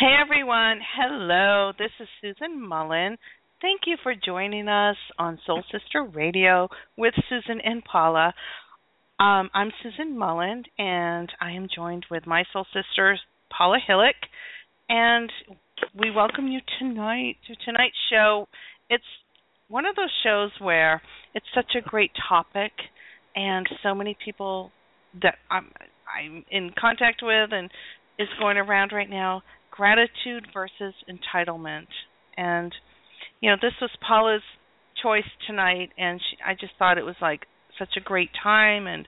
Hey everyone, hello. This is Susan Mullen. Thank you for joining us on Soul Sister Radio with Susan and Paula. I'm Susan Mullen, and I am joined with my soul sisters, Paula Hillick, and we welcome you tonight to tonight's show. It's one of those shows where it's such a great topic, and so many people that I'm in contact with and is going around right now. Gratitude versus entitlement. And, this was Paula's choice tonight, and I just thought it was like such a great time and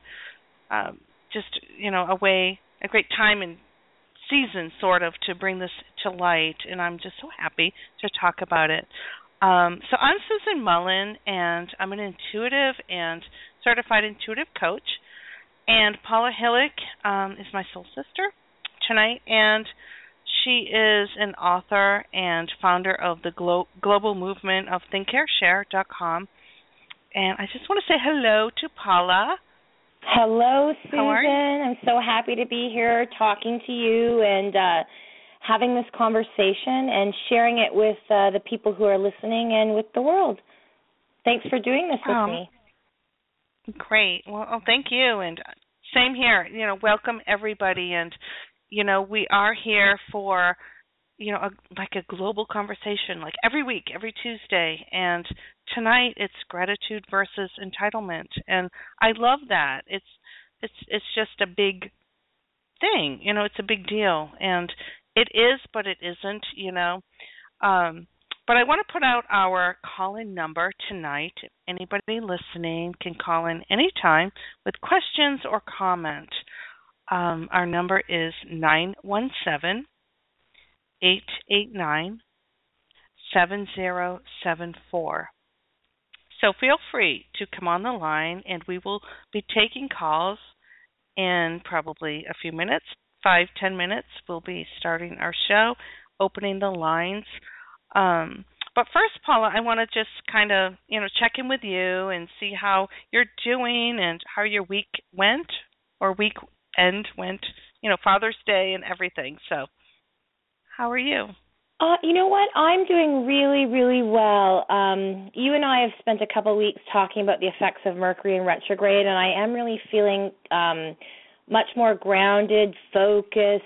a great time and season sort of to bring this to light, and I'm just so happy to talk about it. So I'm Susan Mullen, and I'm an intuitive and certified intuitive coach, and Paula Hillick is my soul sister tonight, and she is an author and founder of the global movement of ThinkCareShare.com. And I just want to say hello to Paula. Hello, Susan. I'm so happy to be here talking to you and having this conversation and sharing it with the people who are listening and with the world. Thanks for doing this with me. Great. Well, thank you. And same here. Welcome everybody. And we are here for, a global conversation, like every week, every Tuesday. And tonight it's gratitude versus entitlement. And I love that. It's just a big thing. It's a big deal. And it is, but it isn't, But I want to put out our call-in number tonight. If anybody listening can call in anytime with questions or comments. Our number is 917-889-7074. So feel free to come on the line, and we will be taking calls in probably a few minutes, 5-10 minutes. We'll be starting our show, opening the lines. But first, Paula, I want to just kind of, check in with you and see how you're doing and how your week went or weekend went, Father's Day and everything. So how are you? You know what? I'm doing really, really well. You and I have spent a couple of weeks talking about the effects of Mercury in retrograde, and I am really feeling much more grounded, focused,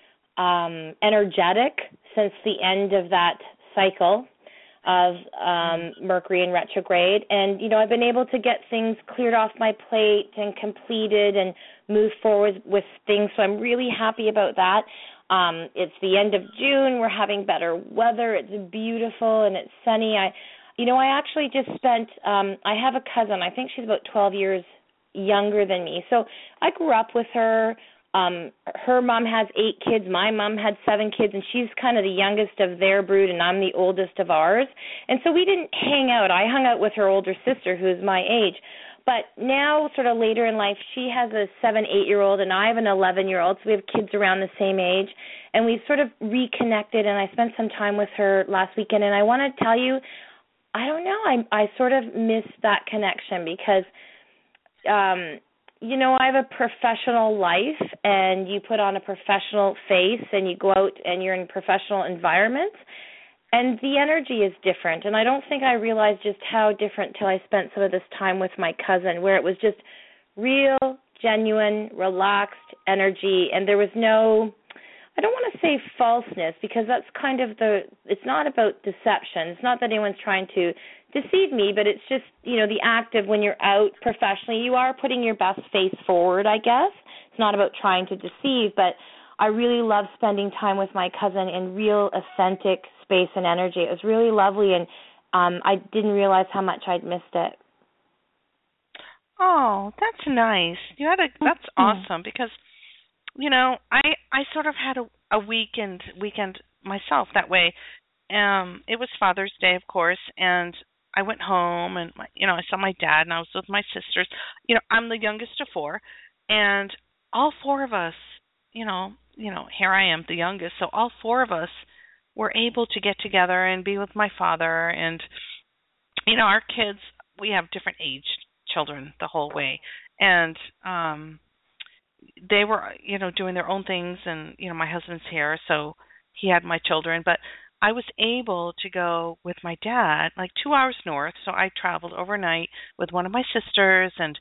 energetic since the end of that cycle of Mercury in retrograde. And, I've been able to get things cleared off my plate and completed and move forward with things, so I'm really happy about that. It's the end of June. We're having better weather. It's beautiful and it's sunny. I actually just spent, I have a cousin. I think she's about 12 years younger than me. So I grew up with her. Her mom has 8 kids. My mom had 7 kids, and she's kind of the youngest of their brood, and I'm the oldest of ours. And so we didn't hang out. I hung out with her older sister, who is my age. But now, sort of later in life, she has a 7-8-year-old, and I have an 11-year-old, so we have kids around the same age. And we've sort of reconnected, and I spent some time with her last weekend. And I want to tell you, I don't know, I sort of miss that connection because, I have a professional life, and you put on a professional face, and you go out and you're in professional environments. And the energy is different, and I don't think I realized just how different till I spent some of this time with my cousin, where it was just real, genuine, relaxed energy, and there was no, I don't want to say falseness, because that's kind of it's not about deception. It's not that anyone's trying to deceive me, but it's just, the act of when you're out professionally, you are putting your best face forward, I guess. It's not about trying to deceive, but I really love spending time with my cousin in real, authentic space and energy. It was really lovely, and I didn't realize how much I'd missed it. Oh, that's nice. That's awesome because, I sort of had a weekend myself that way. It was Father's Day, of course, and I went home and I saw my dad and I was with my sisters. I'm the youngest of 4, and all 4 of us, here I am, the youngest. So all 4 of us were able to get together and be with my father. And, our kids, we have different aged children the whole way. And they were, doing their own things. And, my husband's here. So he had my children, but I was able to go with my dad like 2 hours north. So I traveled overnight with one of my sisters, and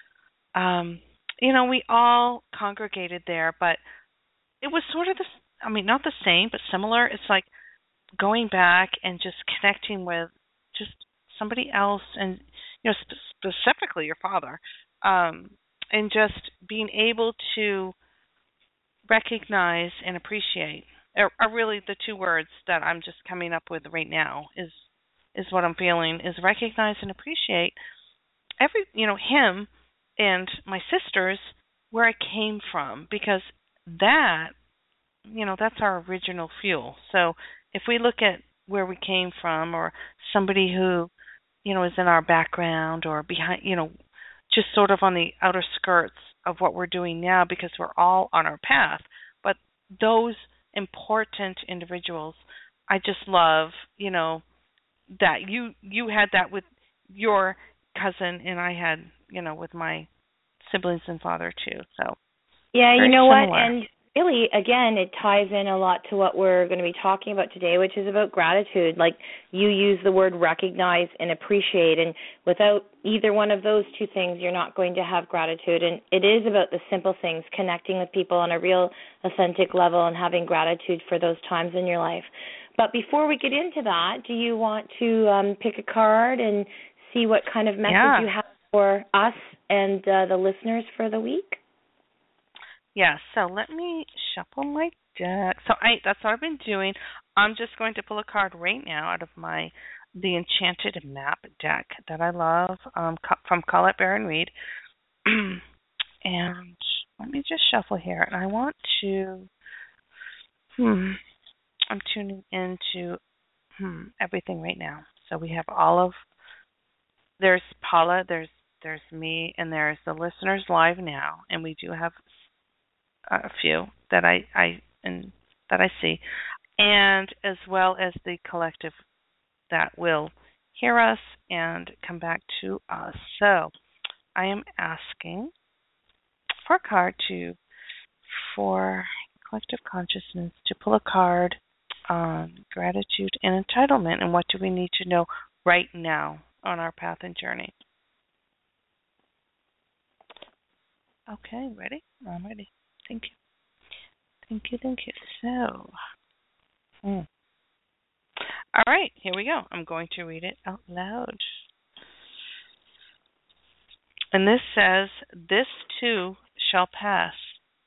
we all congregated there, but it was sort of not the same, but similar. It's like going back and just connecting with just somebody else, and specifically your father, and just being able to recognize and appreciate are really the two words that I'm just coming up with right now. Is what I'm feeling, is recognize and appreciate him and my sisters, where I came from, because that that's our original fuel. So if we look at where we came from, or somebody who is in our background, or behind, just sort of on the outer skirts of what we're doing now, because we're all on our path, but those important individuals, I just love that you had that with your cousin, and I had with my siblings and father too. So yeah, you know similar. what, and really, again, it ties in a lot to what we're going to be talking about today, which is about gratitude. Like, you use the word recognize and appreciate, and without either one of those two things, you're not going to have gratitude. And it is about the simple things, connecting with people on a real, authentic level, and having gratitude for those times in your life. But before we get into that, do you want to pick a card and see what kind of message you have for us and the listeners for the week? Yeah, so let me shuffle my deck. So that's what I've been doing. I'm just going to pull a card right now out of the Enchanted Map deck that I love, from Colette Baron-Reid. And let me just shuffle here. And I want to, I'm tuning into everything right now. So we have there's Paula, there's me, and there's the listeners live now. And we do have a few that I see, and as well as the collective that will hear us and come back to us. So I am asking for a card for collective consciousness to pull a card on gratitude and entitlement, and what do we need to know right now on our path and journey. Okay, ready? I'm ready. Thank you. So, all right, here we go. I'm going to read it out loud. And this says, "This too shall pass."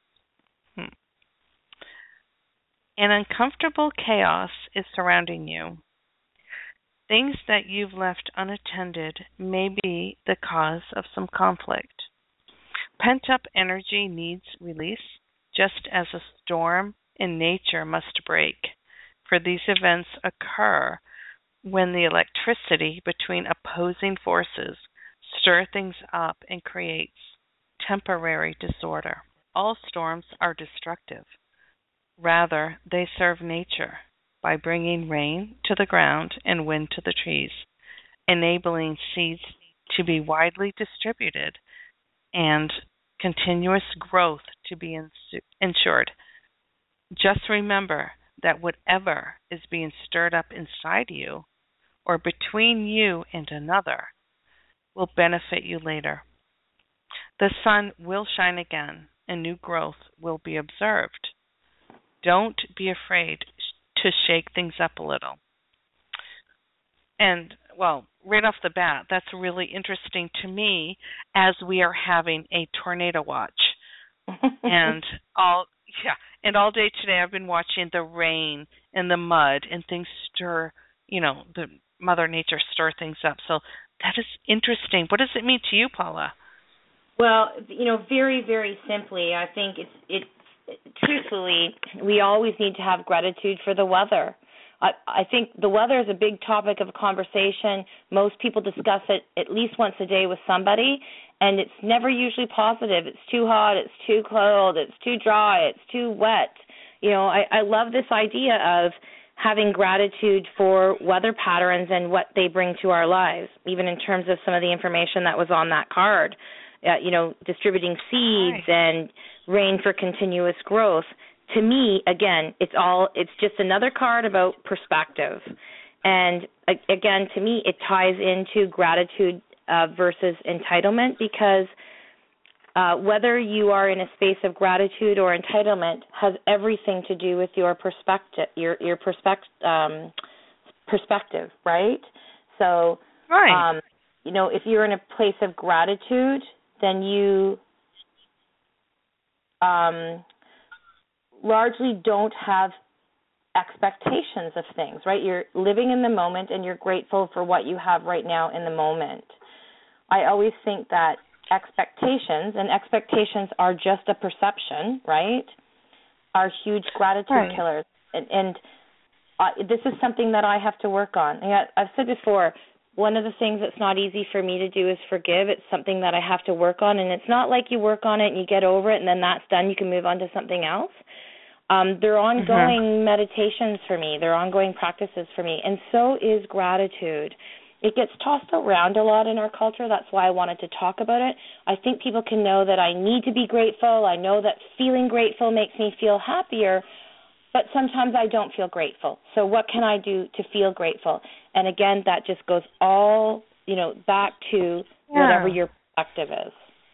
An uncomfortable chaos is surrounding you. Things that you've left unattended may be the cause of some conflict. Pent-up energy needs release, just as a storm in nature must break, for these events occur when the electricity between opposing forces stir things up and creates temporary disorder. All storms are destructive. Rather, they serve nature by bringing rain to the ground and wind to the trees, enabling seeds to be widely distributed and continuous growth to be ensured. Just remember that whatever is being stirred up inside you or between you and another will benefit you later. The sun will shine again and new growth will be observed. Don't be afraid to shake things up a little. And, well, right off the bat, that's really interesting to me as we are having a tornado watch. And all day today I've been watching the rain and the mud and things stir, the Mother Nature stir things up. So that is interesting. What does it mean to you, Paula? Well, very, very simply, I think it's truthfully, we always need to have gratitude for the weather. I think the weather is a big topic of conversation. Most people discuss it at least once a day with somebody, and it's never usually positive. It's too hot, it's too cold, it's too dry, it's too wet. I love this idea of having gratitude for weather patterns and what they bring to our lives, even in terms of some of the information that was on that card. Distributing seeds and rain for continuous growth. to me, again, it's just another card about perspective. And again, to me, it ties into gratitude versus entitlement, because whether you are in a space of gratitude or entitlement has everything to do with your perspective, perspective, right? So, Right. If you're in a place of gratitude, then you largely don't have expectations of things, right? You're living in the moment and you're grateful for what you have right now in the moment. I always think that expectations are just a perception, right, are huge gratitude killers. And this is something that I have to work on. I've said before, one of the things that's not easy for me to do is forgive. It's something that I have to work on, and it's not like you work on it and you get over it and then that's done, you can move on to something else. They're ongoing meditations for me. They're ongoing practices for me, and so is gratitude. It gets tossed around a lot in our culture. That's why I wanted to talk about it. I think people can know that I need to be grateful. I know that feeling grateful makes me feel happier, but sometimes I don't feel grateful. So what can I do to feel grateful? And again, that just goes all, back to whatever your perspective is.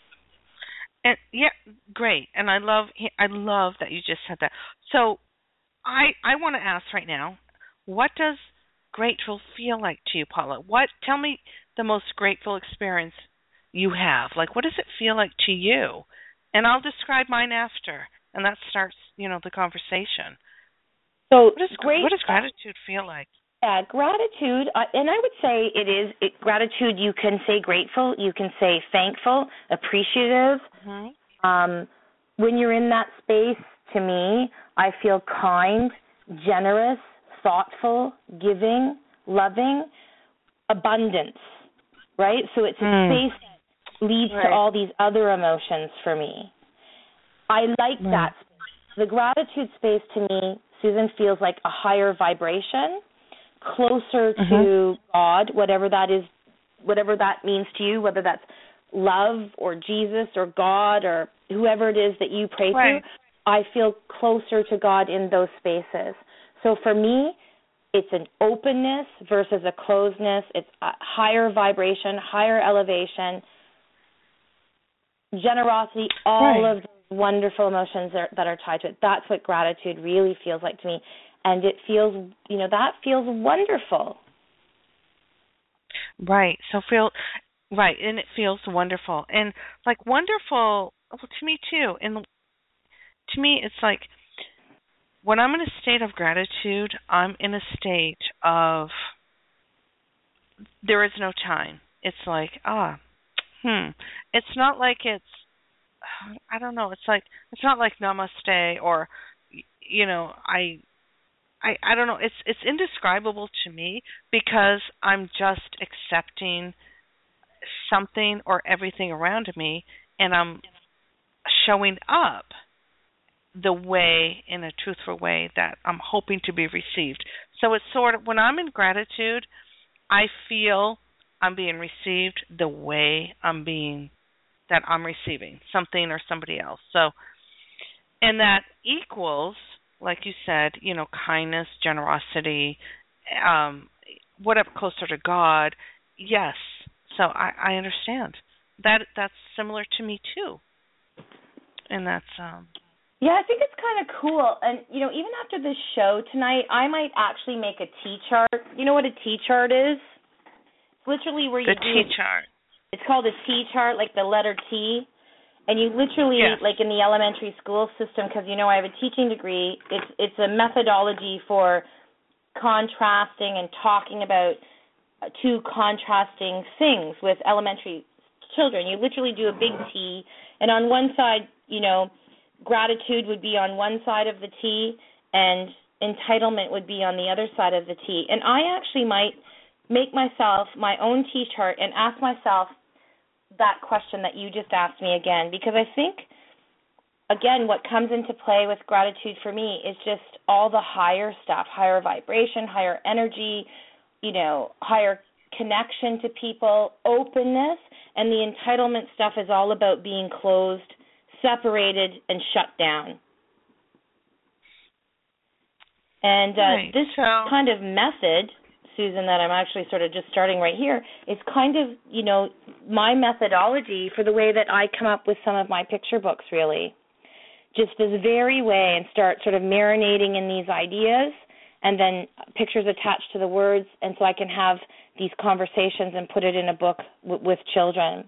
And great. And I love that you just said that. So I want to ask right now, what does grateful feel like to you, Paula? Tell me the most grateful experience you have. Like, what does it feel like to you? And I'll describe mine after, and that starts, the conversation. So what does gratitude feel like? Yeah, gratitude, and I would say gratitude, you can say grateful, you can say thankful, appreciative. When you're in that space, to me, I feel kind, generous, thoughtful, giving, loving, abundance, right? So it's a space that leads to all these other emotions for me. I like that space. The gratitude space to me, Susan, feels like a higher vibration, closer to God, whatever that is, whatever that means to you, whether that's love or Jesus or God or whoever it is that you pray to. I feel closer to God in those spaces. So for me, it's an openness versus a closedness. It's a higher vibration, higher elevation, generosity, all of those wonderful emotions that are tied to it. That's what gratitude really feels like to me. And it feels, that feels wonderful. Right. And it feels wonderful. And like wonderful, well, to me too. And to me, it's like when I'm in a state of gratitude, I'm in a state of there is no time. It's like, It's not like I don't know. It's not like namaste or, I don't know. It's indescribable to me because I'm just accepting something or everything around me, and I'm showing up the way, in a truthful way, that I'm hoping to be received. So it's sort of, when I'm in gratitude, I feel I'm being received the way that I'm receiving something or somebody else. So, and that equals, like you said, kindness, generosity, whatever, closer to God. Yes. So I understand. That's similar to me too. And that's Yeah, I think it's kind of cool. And even after this show tonight, I might actually make a T-chart. You know what a T-chart is? It's literally where you the T-chart. It's called a T-chart, like the letter T. And you literally, like in the elementary school system, because I have a teaching degree, it's a methodology for contrasting and talking about two contrasting things with elementary children. You literally do a big T, and on one side, gratitude would be on one side of the T, and entitlement would be on the other side of the T. And I actually might make myself my own T-chart and ask myself that question that you just asked me again, because I think, again, what comes into play with gratitude for me is just all the higher stuff, higher vibration, higher energy, higher connection to people, openness, and the entitlement stuff is all about being closed, separated, and shut down. And Right. this kind of method, Susan, that I'm actually sort of just starting right here, is kind of, my methodology for the way that I come up with some of my picture books, really. Just this very way, and start sort of marinating in these ideas, and then pictures attached to the words, and so I can have these conversations and put it in a book with children.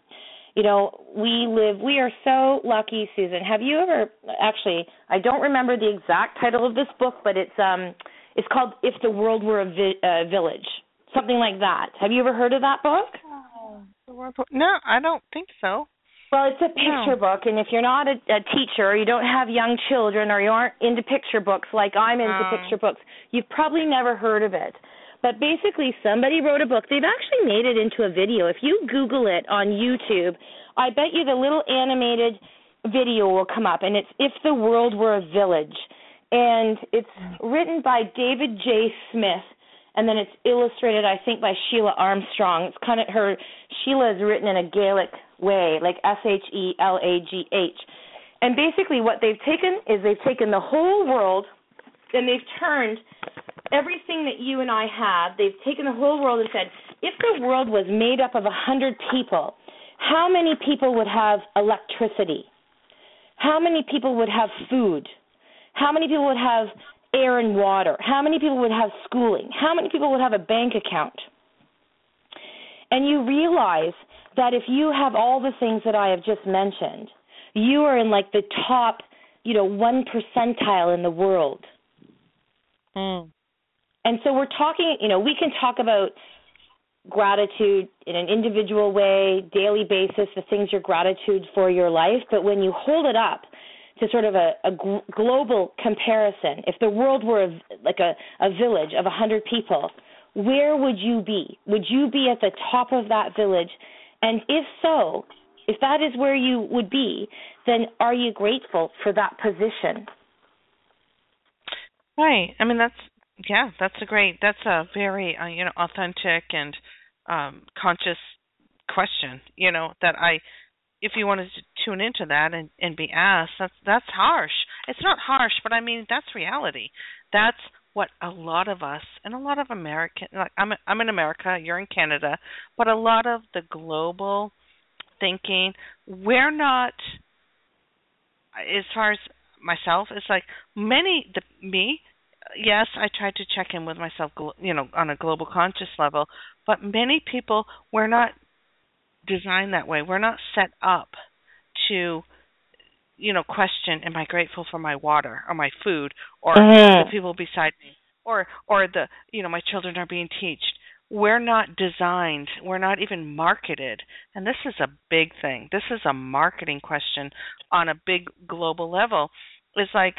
We are so lucky, Susan. Have you ever, actually, I don't remember the exact title of this book, but it's called If the World Were a Village, something like that. Have you ever heard of that book? No, I don't think so. Well, it's a picture book, and if you're not a teacher, or you don't have young children, or you aren't into picture books like I'm into picture books, you've probably never heard of it. But basically, somebody wrote a book. They've actually made it into a video. If you Google it on YouTube, I bet you the little animated video will come up, and it's If the World Were a Village. And it's written by David J. Smith, and then it's illustrated, I think, by Sheila Armstrong. It's kind of Sheila is written in a Gaelic way, like Shelagh. And basically what they've taken is they've taken the whole world, and they've turned everything that you and I have, they've taken the whole world and said, if the world was made up of 100 people, how many people would have electricity? How many people would have food? How many people would have air and water? How many people would have schooling? How many people would have a bank account? And you realize that if you have all the things that I have just mentioned, you are in like the top, 1 percentile in the world. And so we're talking, we can talk about gratitude in an individual way, daily basis, the things you're gratitude for your life, but when you hold it up to sort of a global comparison, if the world were a village of 100 people, where would you be? Would you be at the top of that village? And if so, if that is where you would be, then are you grateful for that position? Right. I mean, that's a very, authentic and conscious question, that if you wanted to tune into that and be asked, that's harsh. It's not harsh, but I mean, that's reality. That's what a lot of us and a lot of American, like I'm in America, you're in Canada, but a lot of the global thinking, we're not, as far as myself, it's like me, yes, I tried to check in with myself, on a global conscious level, but many people, we're not designed that way. We're not set up to, question, am I grateful for my water or my food or the people beside me or the, my children are being taught. We're not designed. We're not even marketed. And this is a big thing. This is a marketing question on a big global level. It's like,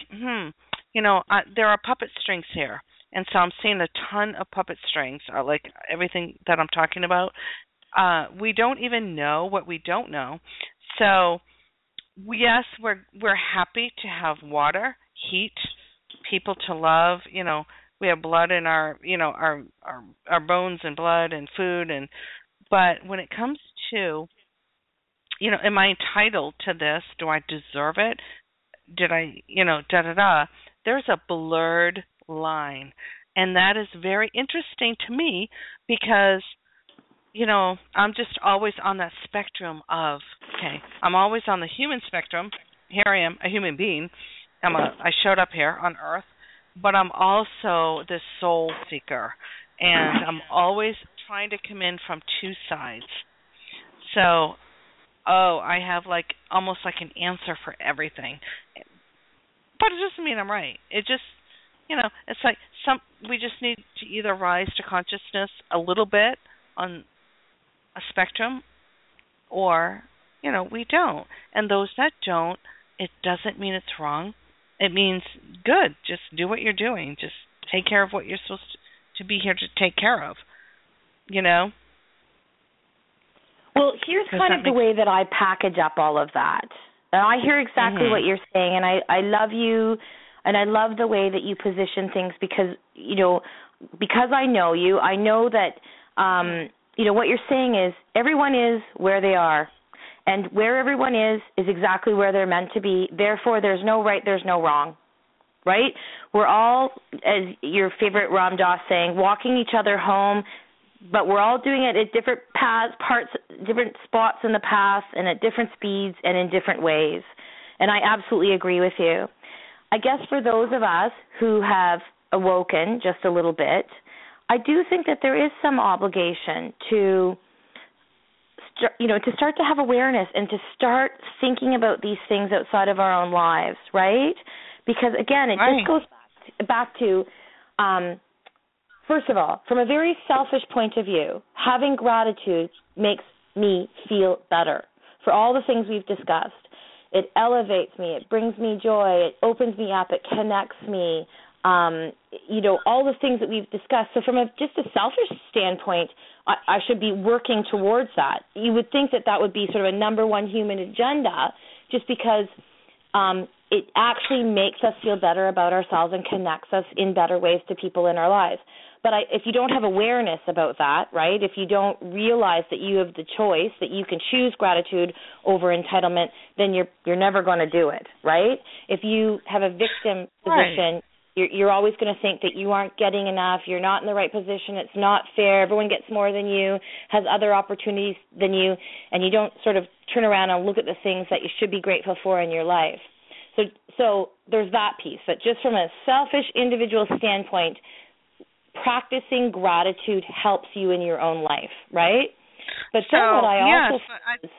there are puppet strings here. And so I'm seeing a ton of puppet strings, like everything that I'm talking about. We don't even know what we don't know. So, yes, we're happy to have water, heat, people to love. We have blood in our bones and blood and food, but when it comes to, am I entitled to this? Do I deserve it? Did I, There's a blurred line, and that is very interesting to me because, I'm just always on that spectrum of, I'm always on the human spectrum. Here I am, a human being. I showed up here on Earth, but I'm also this soul seeker, and I'm always trying to come in from two sides. So, I have almost like an answer for everything. But it doesn't mean I'm right. It just, it's like we just need to either rise to consciousness a little bit on a spectrum, or, we don't. And those that don't, it doesn't mean it's wrong. It means good. Just do what you're doing. Just take care of what you're supposed to be here to take care of, Well, here's kind of the way that I package up all of that. And I hear exactly what you're saying, and I love you, and I love the way that you position things because, because I know you, I know that, what you're saying is everyone is where they are, and where everyone is exactly where they're meant to be. Therefore, there's no right, there's no wrong. right? We're all, as your favorite Ram Dass saying, walking each other home, but we're all doing it at different different spots in the path and at different speeds and in different ways. And I absolutely agree with you. I guess for those of us who have awoken just a little bit, I do think that there is some obligation to start to have awareness and to start thinking about these things outside of our own lives, right? Because, again, it just goes back to, first of all, from a very selfish point of view, having gratitude makes me feel better for all the things we've discussed. It elevates me. It brings me joy. It opens me up. It connects me. All the things that we've discussed. So from just a selfish standpoint, I should be working towards that. You would think that would be sort of a number one human agenda, just because it actually makes us feel better about ourselves and connects us in better ways to people in our lives. But if you don't have awareness about that, right, if you don't realize that you have the choice, that you can choose gratitude over entitlement, then you're never going to do it, right? If you have a victim position, you're always going to think that you aren't getting enough, you're not in the right position, it's not fair, everyone gets more than you, has other opportunities than you, and you don't sort of turn around and look at the things that you should be grateful for in your life. So there's that piece. But just from a selfish individual standpoint, practicing gratitude helps you in your own life, right? But then what I also...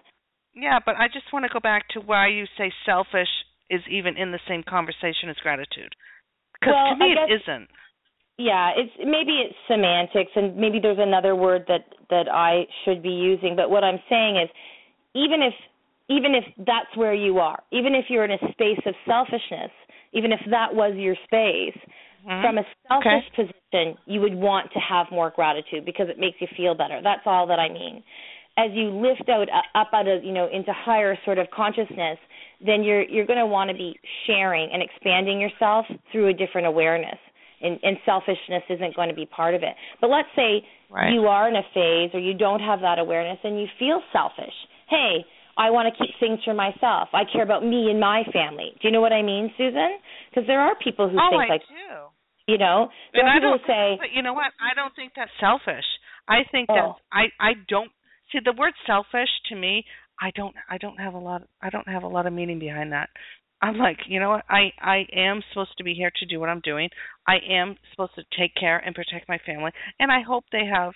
but I just want to go back to why you say selfish is even in the same conversation as gratitude. Because to me it isn't. Yeah, maybe it's semantics, and maybe there's another word that I should be using. But what I'm saying is, even if that's where you are, even if you're in a space of selfishness, even if that was your space, from a selfish position, you would want to have more gratitude because it makes you feel better. That's all that I mean. As you lift up out of into higher sort of consciousness, then you're going to want to be sharing and expanding yourself through a different awareness. And selfishness isn't going to be part of it. But let's say you are in a phase or you don't have that awareness and you feel selfish. Hey, I want to keep things for myself. I care about me and my family. Do you know what I mean, Susan? Because there are people who think like, do. There are people who say, but you know what? I don't think that's selfish. I think that I don't see the word selfish to me. I don't have a lot of meaning behind that. I'm like, you know what? I am supposed to be here to do what I'm doing. I am supposed to take care and protect my family, and I hope they have,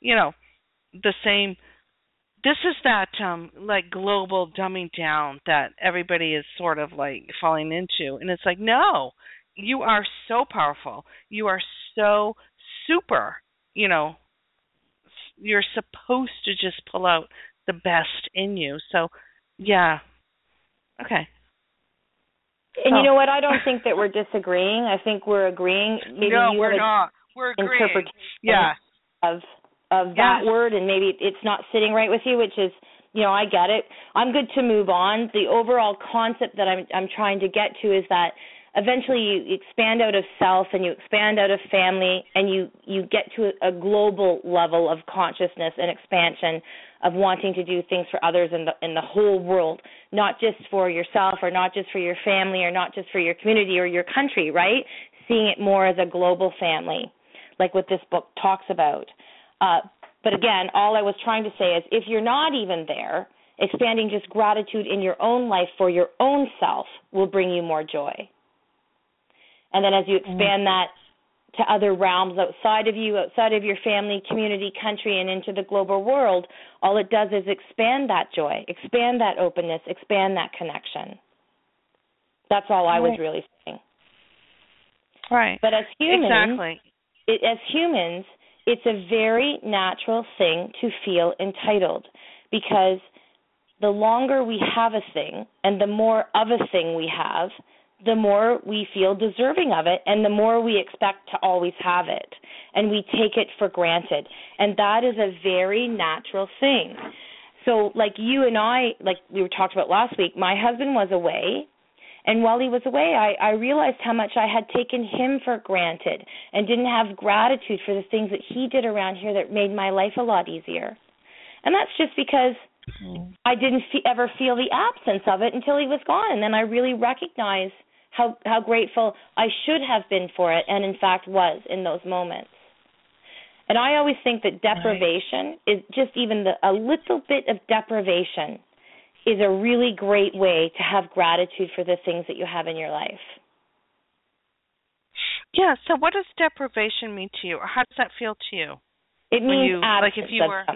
the same. This is that like global dumbing down that everybody is sort of like falling into, and it's like, no, you are so powerful. You are so super. You're supposed to just pull out the best in you. So, yeah, okay. And you know what? I don't think that we're disagreeing. I think we're agreeing. Maybe we're not. We're agreeing. Interpretation of that word, and maybe it's not sitting right with you, which is, I get it. I'm good to move on. The overall concept that I'm trying to get to is that eventually you expand out of self and you expand out of family, and you get to a global level of consciousness and expansion of wanting to do things for others in the whole world, not just for yourself or not just for your family or not just for your community or your country, right? Seeing it more as a global family, like what this book talks about. But again, all I was trying to say is if you're not even there, expanding just gratitude in your own life for your own self will bring you more joy. And then as you expand that to other realms outside of you, outside of your family, community, country, and into the global world, all it does is expand that joy, expand that openness, expand that connection. That's all I was really saying. Right. But as humans, it's a very natural thing to feel entitled, because the longer we have a thing and the more of a thing we have, the more we feel deserving of it and the more we expect to always have it. And we take it for granted. And that is a very natural thing. So like you and I, like we were talked about last week, my husband was away. And while he was away, I realized how much I had taken him for granted and didn't have gratitude for the things that he did around here that made my life a lot easier. And that's just because I didn't ever feel the absence of it until he was gone. And then I really recognized how grateful I should have been for it, and in fact was in those moments. And I always think that deprivation is just even a little bit of deprivation is a really great way to have gratitude for the things that you have in your life. Yeah, so what does deprivation mean to you, or how does that feel to you? It means absence like if you of were, something.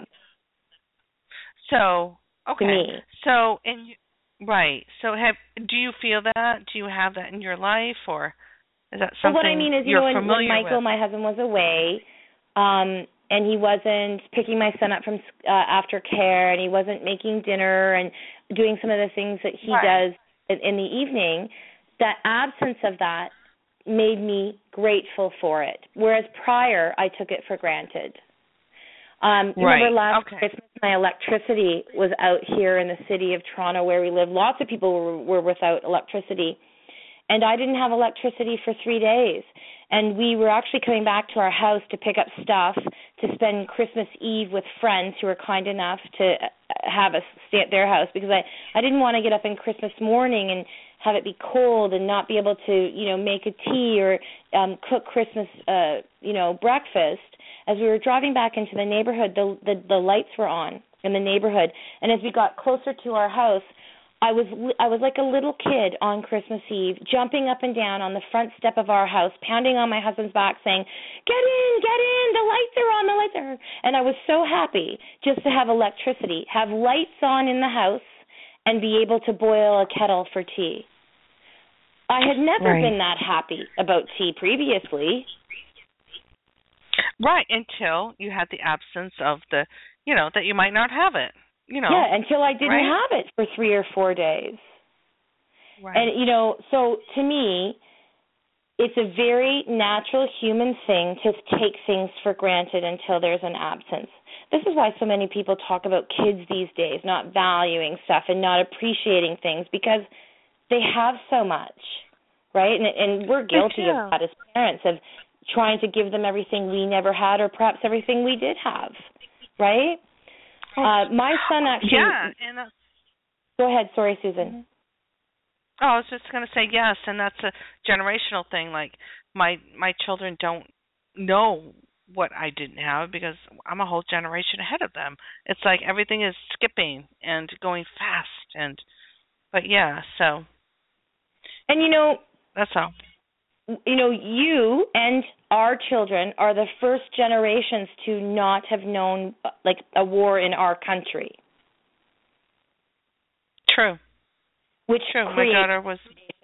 So, okay. To me. So, right. So do you feel that? Do you have that in your life, or is that something what I mean is, you're when familiar Michael, with? my husband, was away, and he wasn't picking my son up from after care, and he wasn't making dinner and doing some of the things that he does in the evening, that absence of that made me grateful for it, whereas prior I took it for granted. Remember last Christmas, my electricity was out here in the city of Toronto where we live. Lots of people were without electricity. And I didn't have electricity for 3 days. And we were actually coming back to our house to pick up stuff to spend Christmas Eve with friends who were kind enough to have us stay at their house, because I didn't want to get up on Christmas morning and have it be cold and not be able to, make a tea or cook Christmas, breakfast. As we were driving back into the neighborhood, the lights were on in the neighborhood. And as we got closer to our house, I was like a little kid on Christmas Eve, jumping up and down on the front step of our house, pounding on my husband's back, saying, get in, the lights are on, the lights are on. And I was so happy just to have electricity, have lights on in the house, and be able to boil a kettle for tea. I had never been that happy about tea previously. Right, until you had the absence of that you might not have it. Yeah, until I didn't have it for 3 or 4 days. Right. And, so to me, it's a very natural human thing to take things for granted until there's an absence. This is why so many people talk about kids these days not valuing stuff and not appreciating things, because they have so much, right? And we're guilty of that as parents, of trying to give them everything we never had, or perhaps everything we did have, right? My son actually... Yeah. And go ahead. Sorry, Susan. Oh, I was just going to say yes, and that's a generational thing. Like, my children don't know what I didn't have because I'm a whole generation ahead of them. It's like everything is skipping and going fast. But yeah, so... And, that's all. You and our children are the first generations to not have known, like, a war in our country. True. Which My daughter was...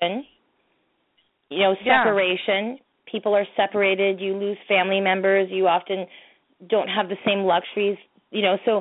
separation. People are separated. You lose family members. You often don't have the same luxuries. So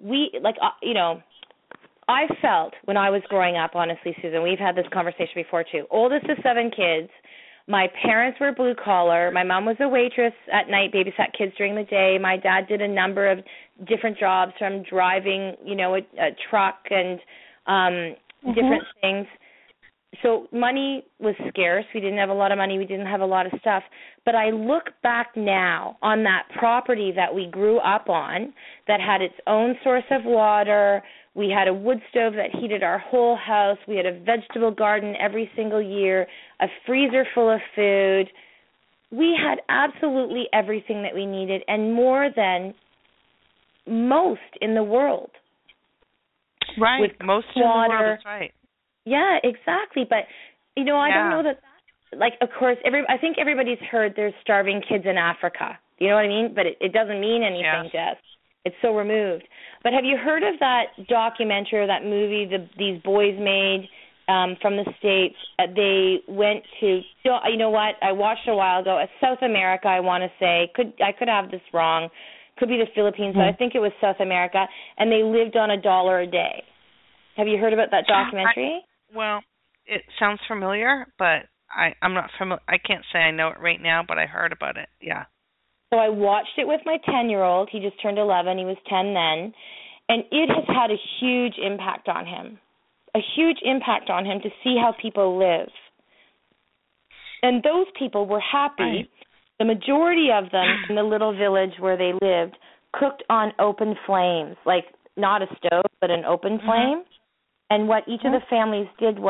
I felt when I was growing up, honestly, Susan, we've had this conversation before too. Oldest of 7 kids. My parents were blue collar. My mom was a waitress at night, babysat kids during the day. My dad did a number of different jobs, from driving, a truck and different things. So money was scarce. We didn't have a lot of money. We didn't have a lot of stuff. But I look back now on that property that we grew up on, that had its own source of water. We had a wood stove that heated our whole house. We had a vegetable garden every single year, a freezer full of food. We had absolutely everything that we needed, and more than most in the world. Right, with most water. In the world, that's right. Yeah, exactly. But, I don't know that, of course, I think everybody's heard there's starving kids in Africa. You know what I mean? But it doesn't mean anything, Jess. It's so removed. But have you heard of that documentary, or that movie these boys made from the States? They went to, you know what, I watched a while ago, South America, I want to say. I could have this wrong. Could be the Philippines, but I think it was South America. And they lived on $1 a day. Have you heard about that documentary? Well, it sounds familiar, but I'm not familiar. I can't say I know it right now, but I heard about it. Yeah. So I watched it with my 10-year-old. He just turned 11. He was 10 then. And it has had a huge impact on him, to see how people live. And those people were happy. Right. The majority of them in the little village where they lived cooked on open flames, like not a stove, but an open flame. And what each of the families did was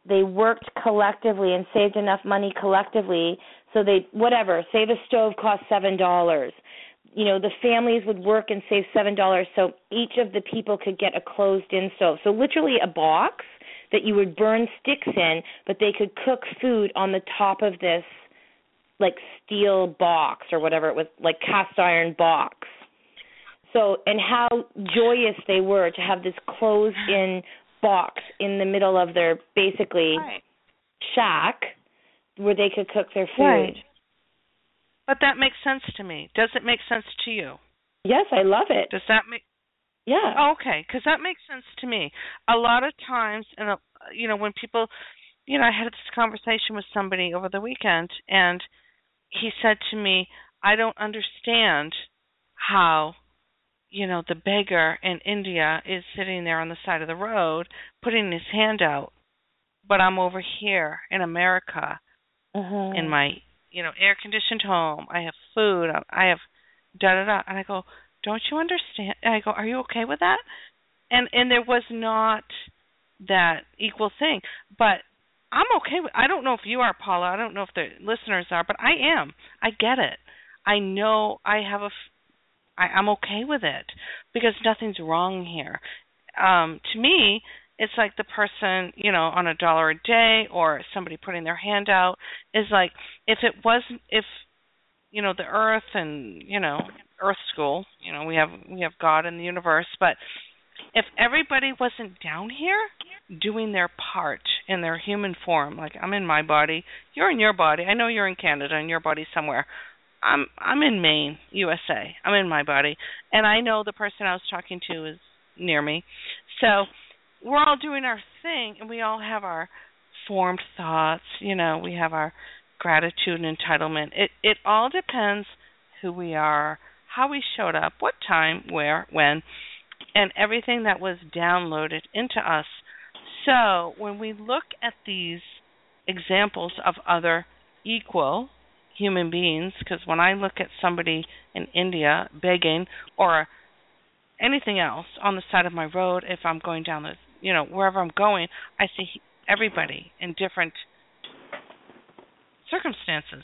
they worked collectively and saved enough money collectively so they, whatever, say the stove cost $7. The families would work and save $7 so each of the people could get a closed-in stove. So literally a box that you would burn sticks in, but they could cook food on the top of this like steel box or whatever it was, like cast iron box. So, and how joyous they were to have this closed-in box in the middle of their basically shack where they could cook their food. Right. But that makes sense to me. Does it make sense to you? Yes, I love it. Does that make? Yeah. Oh, okay, because that makes sense to me. A lot of times, and when people, I had this conversation with somebody over the weekend, and he said to me, "I don't understand how, the beggar in India is sitting there on the side of the road, putting his hand out, but I'm over here in America, in my, air-conditioned home. I have food. I have da-da-da." And I go, "Don't you understand?" And I go, "Are you okay with that?" And there was not that equal thing. But I'm okay with, I don't know if you are, Paula. I don't know if the listeners are, but I am. I get it. I know I have I'm okay with it because nothing's wrong here. To me, it's like the person, on $1 a day or somebody putting their hand out is like, if the earth and, earth school, we have God in the universe, but if everybody wasn't down here doing their part in their human form, like I'm in my body, you're in your body, I know you're in Canada and your body somewhere. I'm in Maine, USA. I'm in my body, and I know the person I was talking to is near me. So we're all doing our thing, and we all have our formed thoughts. We have our gratitude and entitlement. It all depends who we are, how we showed up, what time, where, when, and everything that was downloaded into us. So when we look at these examples of other equal human beings, because when I look at somebody in India begging or anything else on the side of my road, if I'm going down wherever I'm going, I see everybody in different circumstances.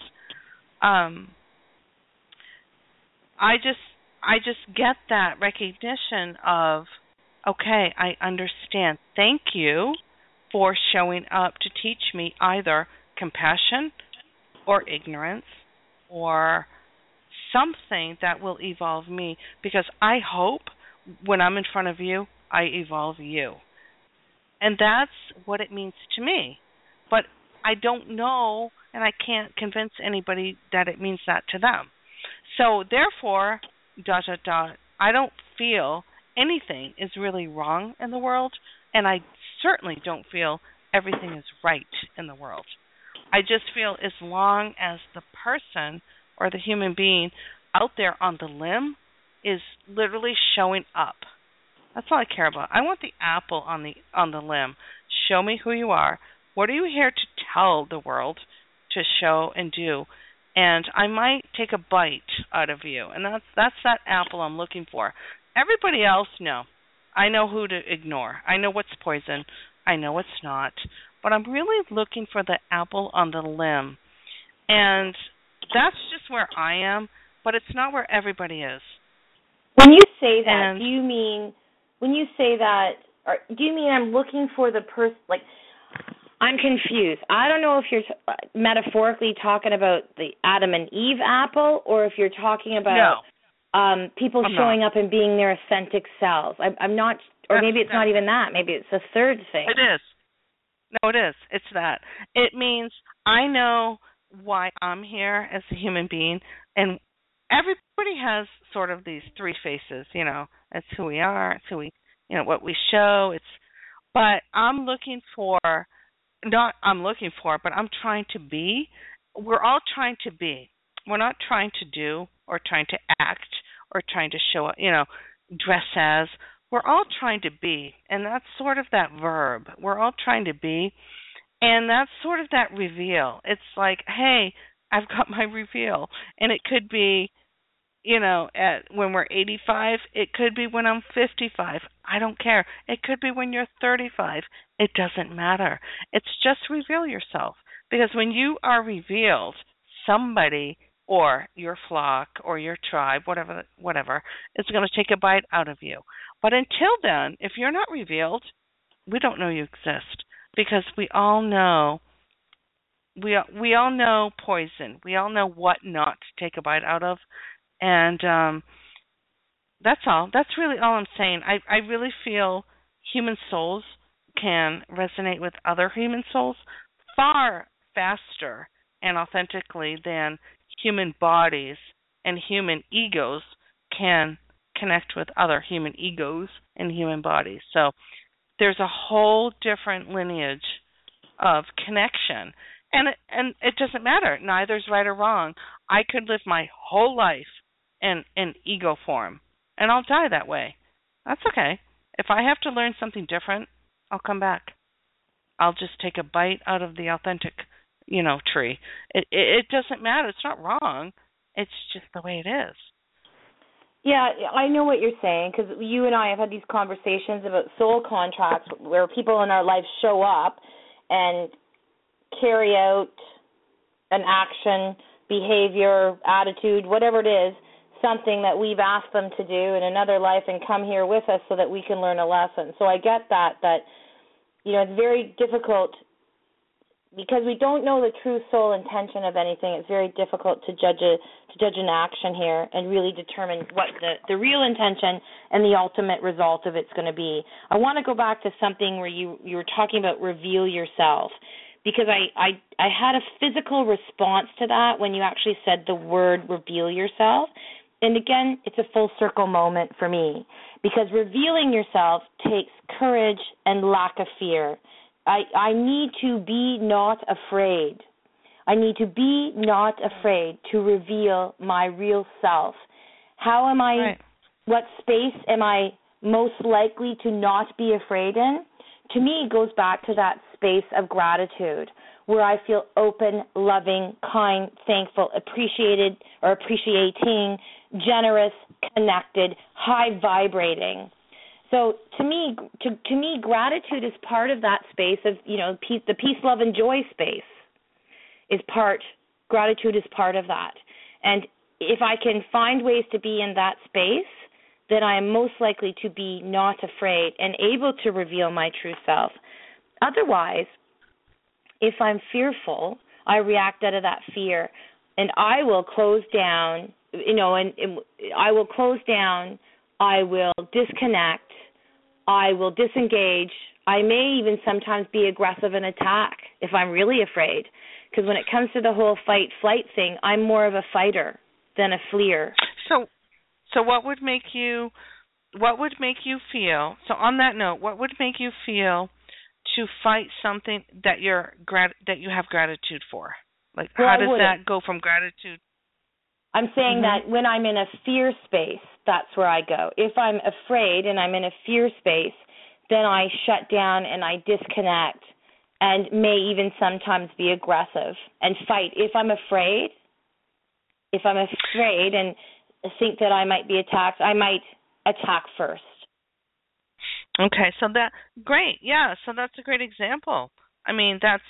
I just get that recognition of, okay, I understand. Thank you for showing up to teach me either compassion or ignorance or something that will evolve me, because I hope when I'm in front of you, I evolve you. And that's what it means to me. But I don't know, and I can't convince anybody that it means that to them. So therefore, I don't feel anything is really wrong in the world, and I certainly don't feel everything is right in the world. I just feel as long as the person or the human being out there on the limb is literally showing up. That's all I care about. I want the apple on the limb. Show me who you are. What are you here to tell the world to show and do? And I might take a bite out of you. And that's that apple I'm looking for. Everybody else, no. I know who to ignore. I know what's poison. I know what's not. But I'm really looking for the apple on the limb. And that's just where I am, but it's not where everybody is. When you say that, do you mean I'm looking for the person, like, I'm confused. I don't know if you're metaphorically talking about the Adam and Eve apple, or if you're talking about people showing up and being their authentic selves. I'm not, or maybe it's not even that. Maybe it's a third thing. It is. No, it is. It's that. It means I know why I'm here as a human being, and everybody has sort of these three faces, It's who we are, it's who we, what we show. But I'm trying to be. We're all trying to be. We're not trying to do or trying to act or trying to show up, dress as. We're all trying to be, and that's sort of that verb. We're all trying to be, and that's sort of that reveal. It's like, hey, I've got my reveal, and it could be when we're 85. It could be when I'm 55. I don't care. It could be when you're 35. It doesn't matter. It's just reveal yourself. Because when you are revealed, somebody or your flock or your tribe, whatever, is going to take a bite out of you. But until then, if you're not revealed, we don't know you exist, because we all know poison. We all know what not to take a bite out of, and that's all. That's really all I'm saying. I really feel human souls can resonate with other human souls far faster and authentically than human bodies and human egos can connect with other human egos and human bodies. So there's a whole different lineage of connection. And it doesn't matter. Neither's right or wrong. I could live my whole life in ego form, and I'll die that way. That's okay. If I have to learn something different, I'll come back. I'll just take a bite out of the authentic, tree. It doesn't matter. It's not wrong. It's just the way it is. Yeah, I know what you're saying, because you and I have had these conversations about soul contracts where people in our life show up and carry out an action, behavior, attitude, whatever it is, something that we've asked them to do in another life and come here with us so that we can learn a lesson. So I get that it's very difficult because we don't know the true soul intention of anything. It's very difficult to judge an action here and really determine what the real intention and the ultimate result of it's going to be. I want to go back to something where you were talking about reveal yourself, because I had a physical response to that when you actually said the word reveal yourself. And again, it's a full circle moment for me, because revealing yourself takes courage and lack of fear. I need to be not afraid. I need to be not afraid to reveal my real self. How am I, right. What space am I most likely to not be afraid in? To me, it goes back to that space of gratitude where I feel open, loving, kind, thankful, appreciated or appreciating, generous, connected, high vibrating. So to me, gratitude is part of that space of, the peace, love, and joy space gratitude is part of that. And if I can find ways to be in that space, then I am most likely to be not afraid and able to reveal my true self. Otherwise, if I'm fearful, I react out of that fear, and I will close down, I will close down, I will disconnect, I will disengage. I may even sometimes be aggressive and attack if I'm really afraid, because when it comes to the whole fight-flight thing, I'm more of a fighter than a fleer. So what would make you feel, so on that note, what would make you feel to fight something that you have gratitude for? Like, how does that go from gratitude? I'm saying that when I'm in a fear space, that's where I go. If I'm afraid and I'm in a fear space, then I shut down and I disconnect and may even sometimes be aggressive and fight. If I'm afraid and think that I might be attacked, I might attack first. Okay, so great. Yeah, so that's a great example. I mean, that's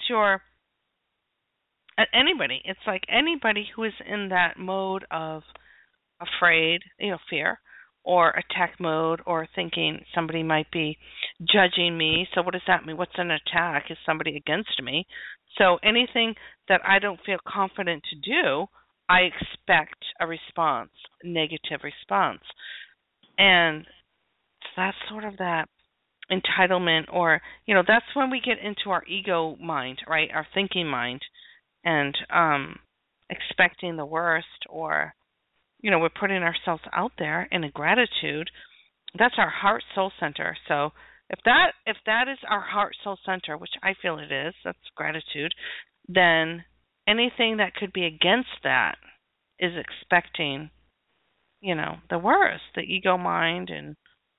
anybody. It's like anybody who is in that mode of afraid, fear, or attack mode, or thinking somebody might be judging me. So what does that mean? What's an attack? Is somebody against me? So anything that I don't feel confident to do, I expect a response, a negative response. And that's sort of that entitlement, or, that's when we get into our ego mind, right? Our thinking mind, and expecting the worst, or, we're putting ourselves out there in a gratitude. That's our heart soul center. So if that is our heart soul center, which I feel it is, that's gratitude, then anything that could be against that is expecting, the worst, the ego mind, and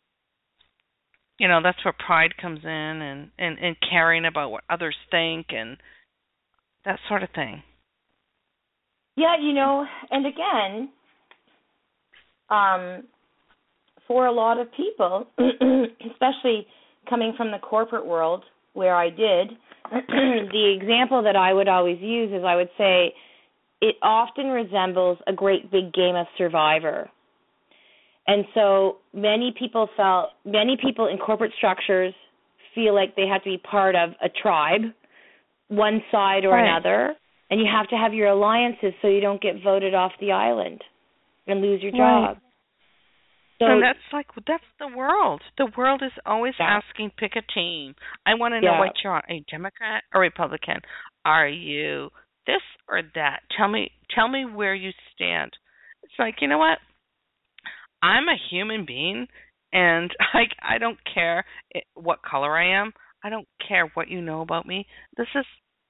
that's where pride comes in, and caring about what others think and that sort of thing. Yeah, and again, for a lot of people, especially coming from the corporate world where I did, the example that I would always use is I would say it often resembles a great big game of Survivor. And so many people in corporate structures feel like they have to be part of a tribe, one side or another, and you have to have your alliances so you don't get voted off the island and lose your job. So, and that's the world. The world is always asking, pick a team. I want to know what you're on, a Democrat or Republican. Are you this or that? Tell me where you stand. It's like, you know what? I'm a human being, and I don't care what color I am. I don't care what you know about me. This is,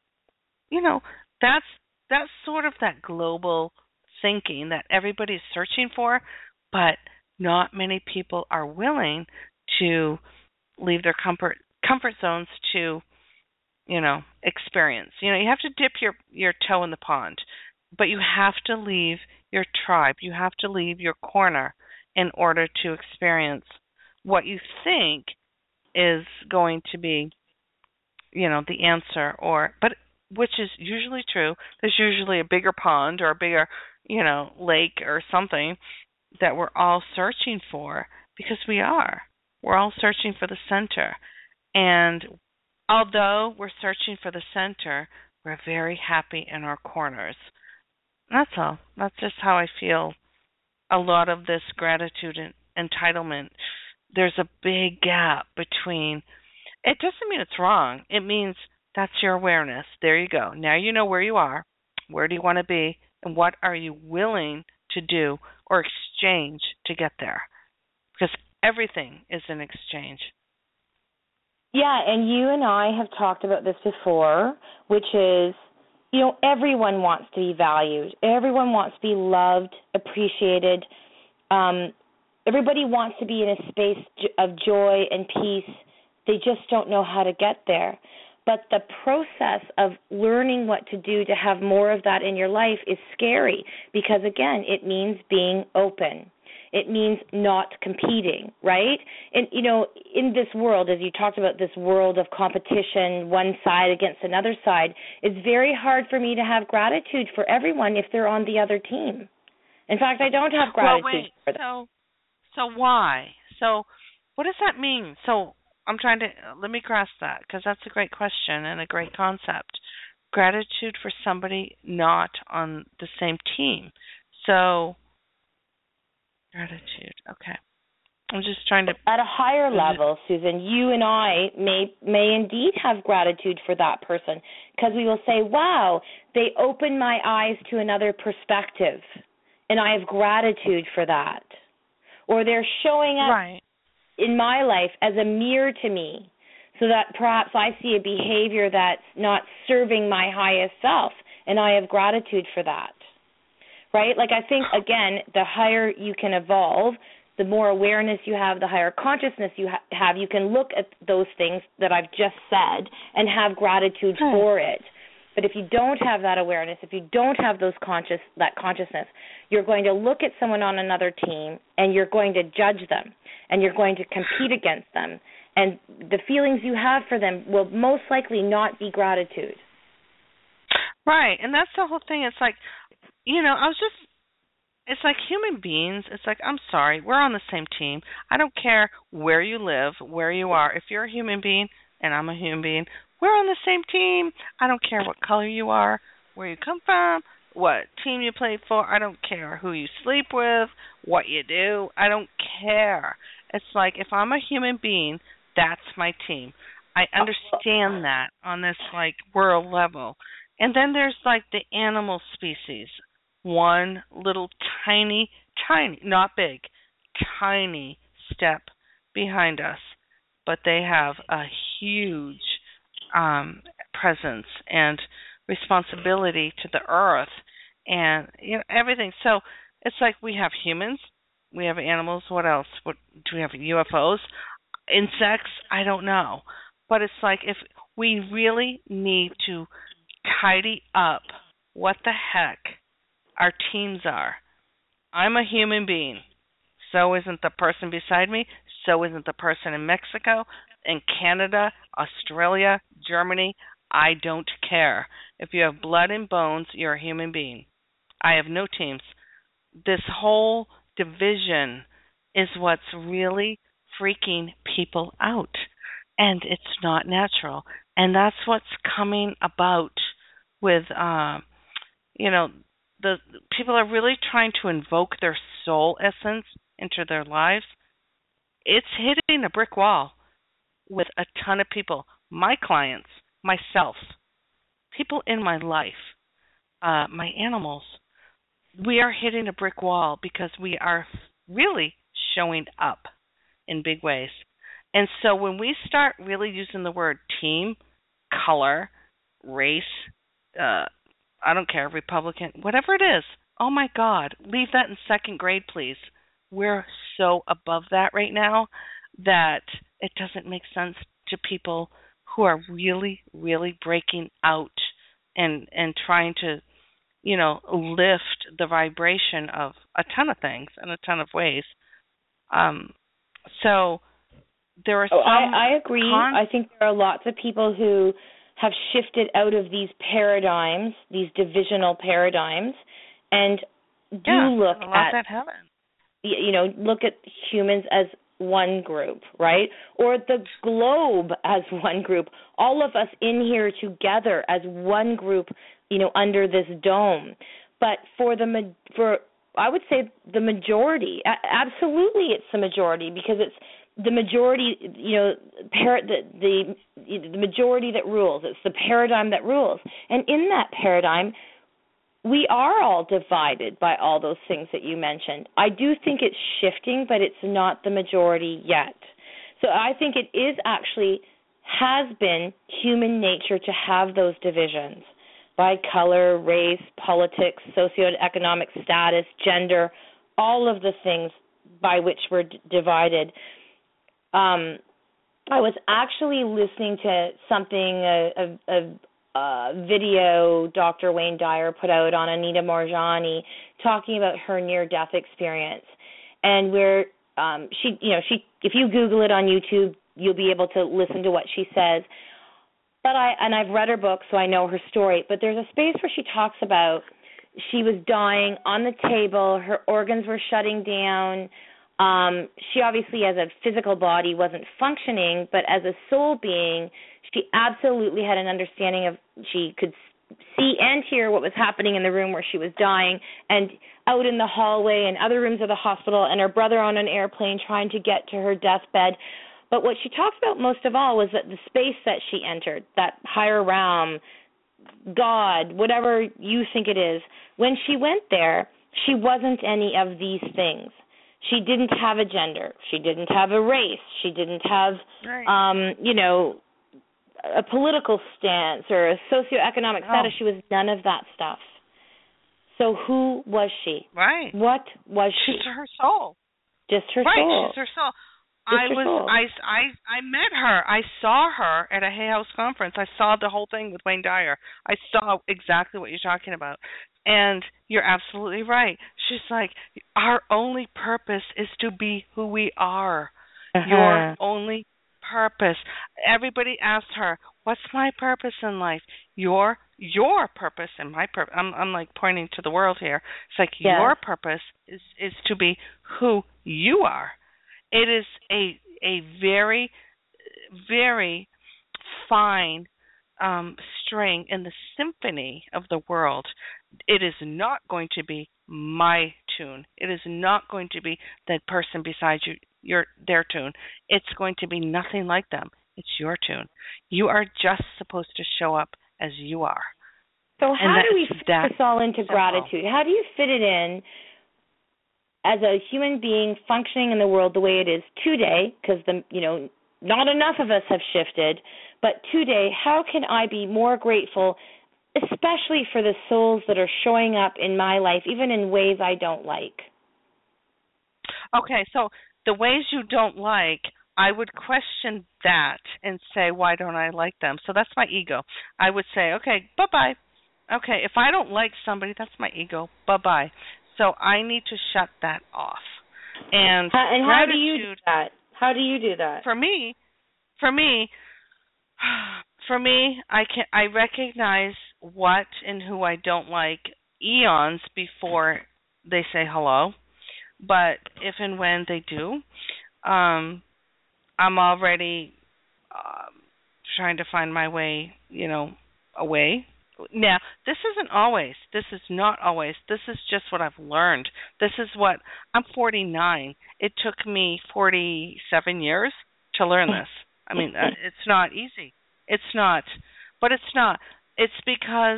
that's sort of that global thinking that everybody's searching for, but not many people are willing to leave their comfort zones to, experience. You have to dip your toe in the pond, but you have to leave your tribe. You have to leave your corner in order to experience what you think is going to be, the answer, but which is usually true. There's usually a bigger pond or a bigger, lake or something that we're all searching for, because we're all searching for the center. And although we're searching for the center, we're very happy in our corners. That's all. That's just how I feel. A lot of this gratitude and entitlement, there's a big gap between. It doesn't mean it's wrong. It means that's your awareness. There you go. Now you know where you are. Where do you want to be? And what are you willing to do or exchange to get there? Because everything is an exchange. Yeah, and you and I have talked about this before, which is, everyone wants to be valued. Everyone wants to be loved, appreciated. Everybody wants to be in a space of joy and peace. They just don't know how to get there. But the process of learning what to do to have more of that in your life is scary because, again, it means being open. It means not competing, right? And, in this world, as you talked about this world of competition, one side against another side, it's very hard for me to have gratitude for everyone if they're on the other team. In fact, I don't have gratitude for them. So why? So what does that mean? So I'm trying to, let me grasp that, because that's a great question and a great concept. Gratitude for somebody not on the same team. So, gratitude, okay. I'm just trying to... At a higher level, Susan, you and I may indeed have gratitude for that person, because we will say, wow, they opened my eyes to another perspective, and I have gratitude for that. Or they're showing up in my life as a mirror to me, so that perhaps I see a behavior that's not serving my highest self, and I have gratitude for that, right? Like, I think, again, the higher you can evolve, the more awareness you have, the higher consciousness you have, you can look at those things that I've just said and have gratitude for it. But if you don't have that awareness, if you don't have that consciousness, you're going to look at someone on another team and you're going to judge them and you're going to compete against them. And the feelings you have for them will most likely not be gratitude. Right. And that's the whole thing. It's like, it's like human beings. It's like, I'm sorry, we're on the same team. I don't care where you live, where you are. If you're a human being and I'm a human being, we're on the same team. I don't care what color you are, where you come from, what team you play for. I don't care who you sleep with, what you do. I don't care. It's like, if I'm a human being, that's my team. I understand that on this, world level. And then there's, the animal species. One little tiny, not big, tiny step behind us. But they have a huge presence and responsibility to the earth and everything. So it's like we have humans, we have animals. What else? What do we have? UFOs, insects? I don't know. But it's like, if we really need to tidy up what the heck our teams are. I'm a human being. So isn't the person beside me. So isn't the person in Mexico, in Canada, Australia, Germany. I don't care. If you have blood and bones, you're a human being. I have no teams. This whole division is what's really freaking people out. And it's not natural. And that's what's coming about with, the people are really trying to invoke their soul essence into their lives. It's hitting a brick wall with a ton of people, my clients, myself, people in my life, my animals. We are hitting a brick wall because we are really showing up in big ways. And so when we start really using the word team, color, race, I don't care, Republican, whatever it is, oh my God, leave that in second grade, please. We're so above that right now that it doesn't make sense to people who are really, really breaking out and trying to, lift the vibration of a ton of things in a ton of ways. So there are some... I agree. I think there are lots of people who have shifted out of these paradigms, these divisional paradigms, and look at humans as one group, right? Or the globe as one group. All of us in here together as one group, under this dome. But I would say the majority, absolutely it's the majority, because it's the majority, the majority that rules. It's the paradigm that rules. And in that paradigm, we are all divided by all those things that you mentioned. I do think it's shifting, but it's not the majority yet. So I think it is actually, has been human nature to have those divisions by color, race, politics, socioeconomic status, gender, all of the things by which we're divided. I was actually listening to something, a video Dr. Wayne Dyer put out on Anita Moorjani talking about her near-death experience, and where she, if you Google it on YouTube, you'll be able to listen to what she says. But I've read her book, so I know her story. But there's a space where she talks about she was dying on the table, her organs were shutting down. She obviously, as a physical body, wasn't functioning, but as a soul being, she absolutely had an understanding of, she could see and hear what was happening in the room where she was dying, and out in the hallway and other rooms of the hospital, and her brother on an airplane trying to get to her deathbed. But what she talks about most of all was that the space that she entered, that higher realm, God, whatever you think it is, when she went there, she wasn't any of these things. She didn't have a gender. She didn't have a race. She didn't have, a political stance or a socioeconomic status. She was none of that stuff. So who was she? Right. What was she? She's her soul. Just her soul. Right, she's her soul. I met her. I saw her at a Hay House conference. I saw the whole thing with Wayne Dyer. I saw exactly what you're talking about. And you're absolutely right. She's like, our only purpose is to be who we are. Your only purpose. Everybody asked her, what's my purpose in life? Your purpose and my purpose. I'm like pointing to the world here. It's like your purpose is to be who you are. It is a very, very fine string in the symphony of the world. It is not going to be my tune. It is not going to be the person beside you, their tune. It's going to be nothing like them. It's your tune. You are just supposed to show up as you are. So how do we fit this all into gratitude? How do you fit it in as a human being functioning in the world the way it is today? Because not enough of us have shifted. But today, how can I be more grateful, especially for the souls that are showing up in my life, even in ways I don't like? Okay, so the ways you don't like, I would question that and say, why don't I like them? So that's my ego. I would say, okay, bye-bye. Okay, if I don't like somebody, that's my ego. Bye-bye. So I need to shut that off. And how do you do that? How do you do that? For me, I recognize what and who I don't like eons before they say hello. But if and when they do, I'm already trying to find my way, away. Now, this isn't always. This is not always. This is just what I've learned. I'm 49. It took me 47 years to learn this. I mean, it's not easy. It's not. But it's not. It's because,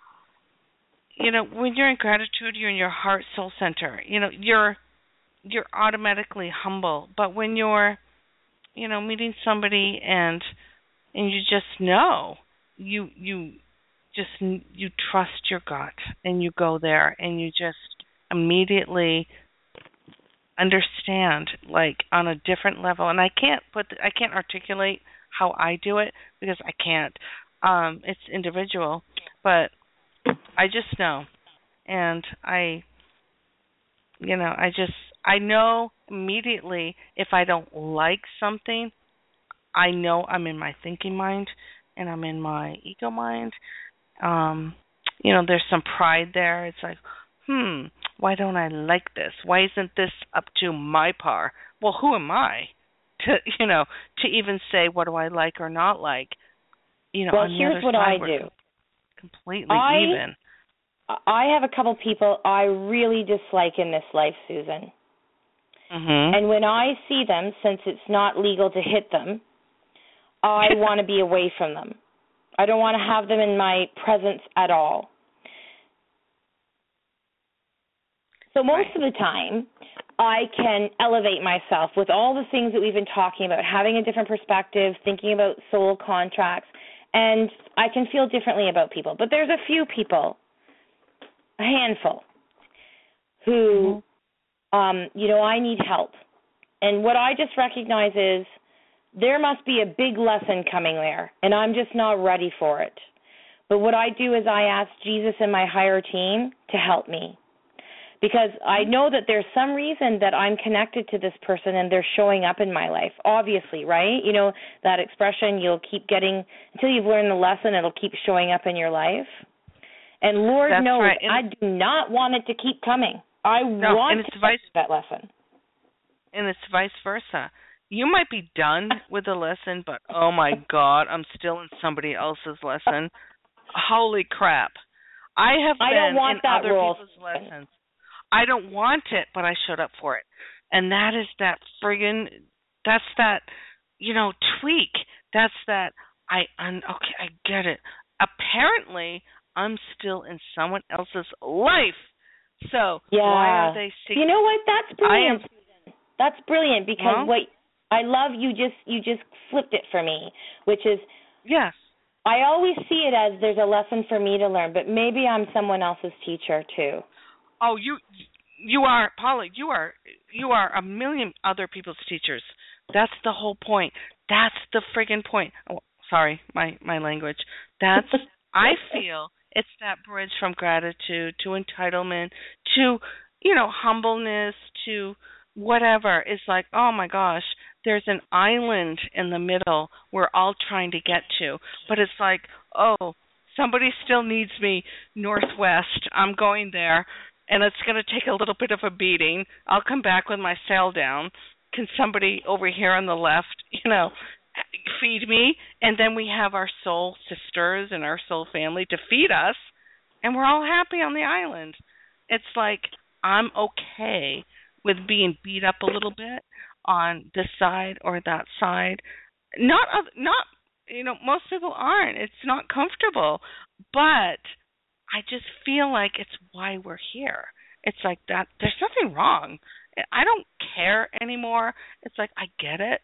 when you're in gratitude, you're in your heart soul center. You're automatically humble. But when you're, meeting somebody and you just know, you trust your gut and you go there and you just immediately understand, like, on a different level. And I can't articulate how I do it because I can't. It's individual, but I just know. And I know immediately if I don't like something, I know I'm in my thinking mind and I'm in my ego mind. There's some pride there. It's like, why don't I like this? Why isn't this up to my par? Well, who am I to even say what do I like or not like? Well, here's what I do. Completely even. I have a couple people I really dislike in this life, Susan. Mm-hmm. And when I see them, since it's not legal to hit them, I want to be away from them. I don't want to have them in my presence at all. So most of the time, I can elevate myself with all the things that we've been talking about, having a different perspective, thinking about soul contracts, and I can feel differently about people. But there's a few people, a handful, who, I need help. And what I just recognize is there must be a big lesson coming there, and I'm just not ready for it. But what I do is I ask Jesus and my higher team to help me, because I know that there's some reason that I'm connected to this person and they're showing up in my life, obviously, right? That expression, you'll keep getting, until you've learned the lesson, it'll keep showing up in your life. And Lord knows, right. I do not want it to keep coming. I want to get that lesson. And it's vice versa. You might be done with the lesson, but oh my God, I'm still in somebody else's lesson. Holy crap. I don't want in other people's lessons. I don't want it, but I showed up for it. And that is that tweak. That's that, okay, I get it. Apparently, I'm still in someone else's life. So why are they seeking? You know what? That's brilliant, Susan. That's brilliant because what I love, you just flipped it for me, which is, yes. I always see it as there's a lesson for me to learn, but maybe I'm someone else's teacher too. Oh, you are, Paula. You are a million other people's teachers. That's the whole point. That's the friggin' point. Oh, sorry, my language. That's I feel it's that bridge from gratitude to entitlement to humbleness to whatever. It's like, oh my gosh, there's an island in the middle we're all trying to get to, but it's like, oh, somebody still needs me northwest. I'm going there. And it's going to take a little bit of a beating. I'll come back with my sail down. Can somebody over here on the left, feed me? And then we have our soul sisters and our soul family to feed us, and we're all happy on the island. It's like I'm okay with being beat up a little bit on this side or that side. Not most people aren't. It's not comfortable, but I just feel like it's why we're here. It's like that. There's nothing wrong. I don't care anymore. It's like I get it.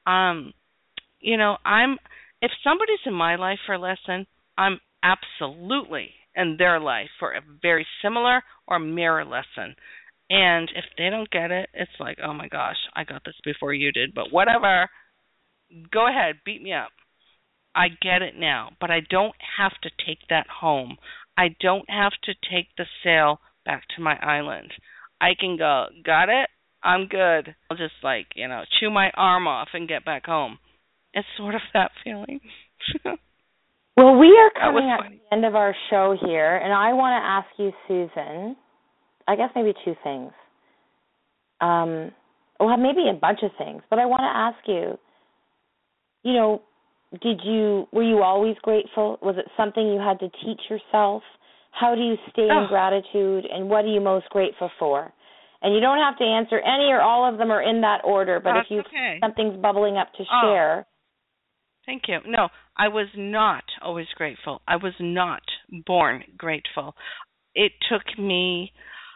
If somebody's in my life for a lesson, I'm absolutely in their life for a very similar or mirror lesson. And if they don't get it, it's like, oh my gosh, I got this before you did. But whatever. Go ahead, beat me up. I get it now, but I don't have to take that home. I don't have to take the sail back to my island. I can go, got it? I'm good. I'll just chew my arm off and get back home. It's sort of that feeling. Well, we are That was coming at funny. the end of our show here, and I want to ask you, Susan, I guess maybe two things. Well, maybe a bunch of things, but I want to ask you, were you always grateful? Was it something you had to teach yourself? How do you stay in gratitude, and what are you most grateful for? And you don't have to answer any or all of them are in that order, but if something's bubbling up to share. Thank you. No, I was not always grateful. I was not born grateful. It took me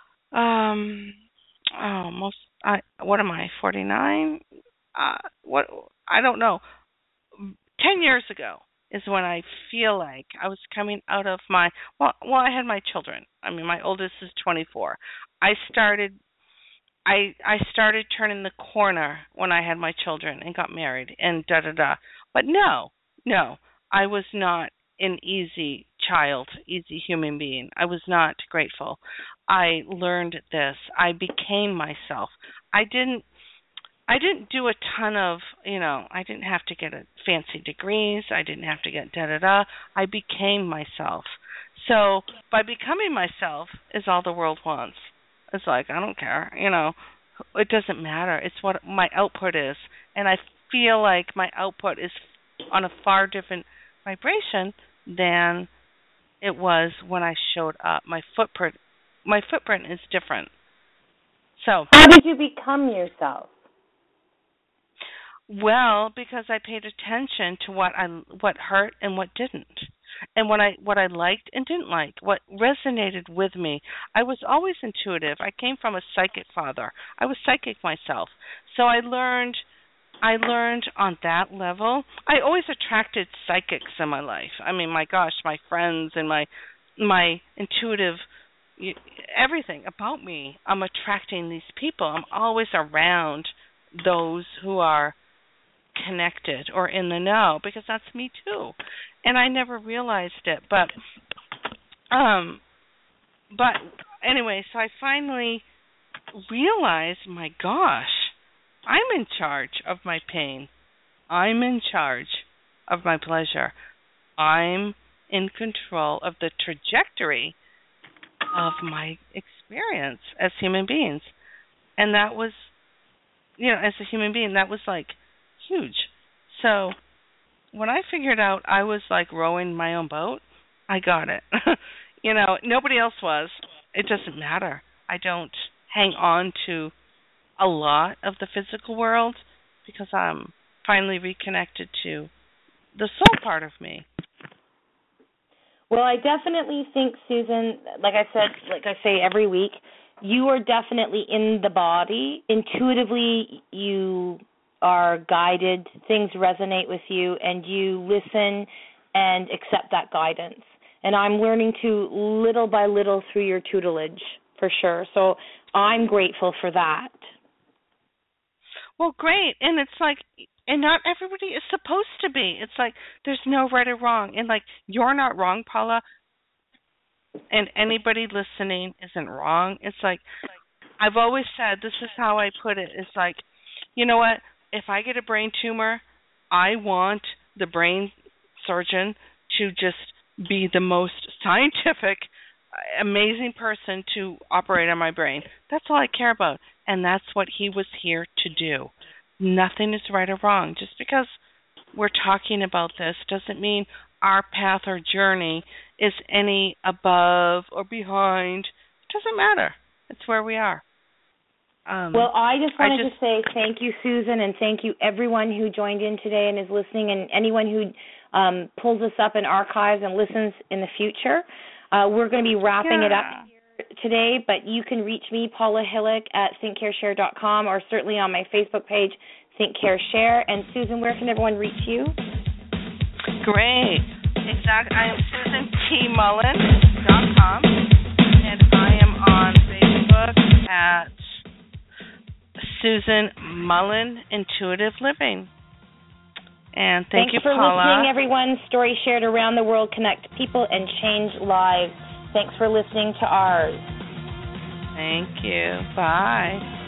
what am I, 49? I don't know. 10 years ago is when I feel like I was coming out of I had my children. I mean, my oldest is 24. I started turning the corner when I had my children and got married and da-da-da. But no, I was not an easy child, easy human being. I was not grateful. I learned this. I became myself. I didn't do a ton of, I didn't have to get a fancy degrees. I didn't have to get da-da-da. I became myself. So by becoming myself is all the world wants. It's like, I don't care, it doesn't matter. It's what my output is. And I feel like my output is on a far different vibration than it was when I showed up. My footprint is different. So how did you become yourself? Well, because I paid attention to what hurt and what didn't, and what I liked and didn't like, what resonated with me. I was always intuitive. I came from a psychic father. I was psychic myself, so I learned on that level. I always attracted psychics in my life. I mean, my gosh, my friends and my intuitive everything about me. I'm attracting these people. I'm always around those who are connected or in the know, because that's me too, and I never realized it. But anyway, so I finally realized, my gosh, I'm in charge of my pain. I'm in charge of my pleasure. I'm in control of the trajectory of my experience as human beings, and that was, as a human being, that was like huge. So when I figured out I was like rowing my own boat, I got it. Nobody else was. It doesn't matter. I don't hang on to a lot of the physical world because I'm finally reconnected to the soul part of me. Well, I definitely think, Susan, like I say every week, you are definitely in the body. Intuitively, you are guided, things resonate with you, and you listen and accept that guidance. And I'm learning to, little by little, through your tutelage, for sure. So I'm grateful for that. Well, great. And it's like, and not everybody is supposed to be. It's like, there's no right or wrong. And like, you're not wrong, Paula, and anybody listening isn't wrong. It's like, I've always said, this is how I put it. It's like, you know what? If I get a brain tumor, I want the brain surgeon to just be the most scientific, amazing person to operate on my brain. That's all I care about. And that's what he was here to do. Nothing is right or wrong. Just because we're talking about this doesn't mean our path or journey is any above or behind. It doesn't matter. It's where we are. Well, I just wanted to say thank you, Susan, and thank you everyone who joined in today and is listening, and anyone who pulls this up in archives and listens in the future. We're going to be wrapping it up here today, but you can reach me, Paula Hillick, at thinkcareshare.com, or certainly on my Facebook page, Think Care Share. And Susan, where can everyone reach you? Great. Exactly. I am SusanTMullen.com, and I am on Facebook at Susan Mullen Intuitive Living. And thank you, Paula. Thanks for listening, everyone. Stories shared around the world connect people and change lives. Thanks for listening to ours. Thank you. Bye.